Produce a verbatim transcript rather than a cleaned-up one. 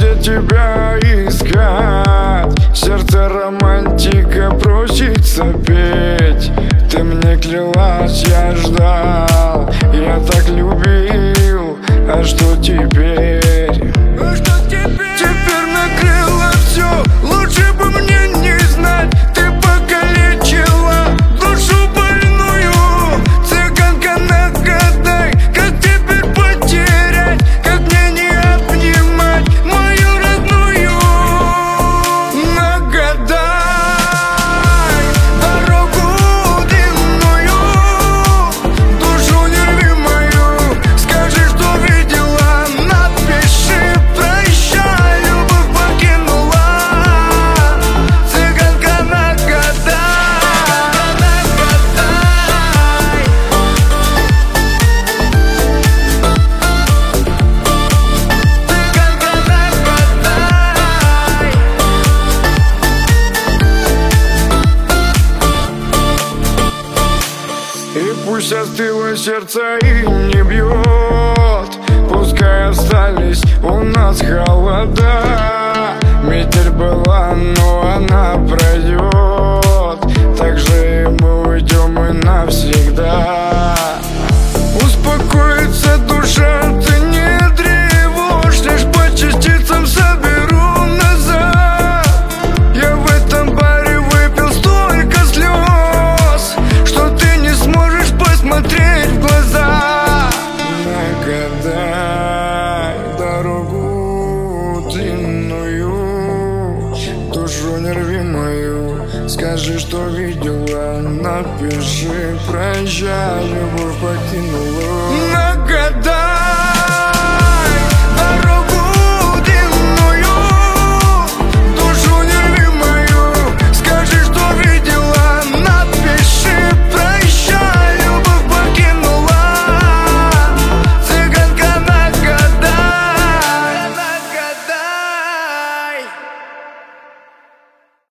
где тебя искать? Сердце романтика просится петь. Ты мне клялась, я ждал, я так любил. А что теперь? А что теперь? Теперь накрыло все, лучше бы мне не знать. Ты покалечила душу больную. Цыганка, нагадай, как теперь потерять, как мне не обнимать мою родную. Нагадай дорогу длинную, душу не рви мою. Скажи, что видела, напиши, прощай, любовь покинула. Цыганка, нагадай, нагадай. Цыганка, нагадай. И пусть остыло сердце и не бьет, пускай остались у нас холода. Метель была, но она пройдет, так же и мы уйдем и навсегда. Успокоится душа, ты не тревожь, лишь по частицам соберу назад. Я в этом баре выпил столько слез, что ты не сможешь посмотреть в глаза. Нагадай дорогу длинную, душу не рви мою. Скажи, что видела, напиши, прощай, любовь покинула.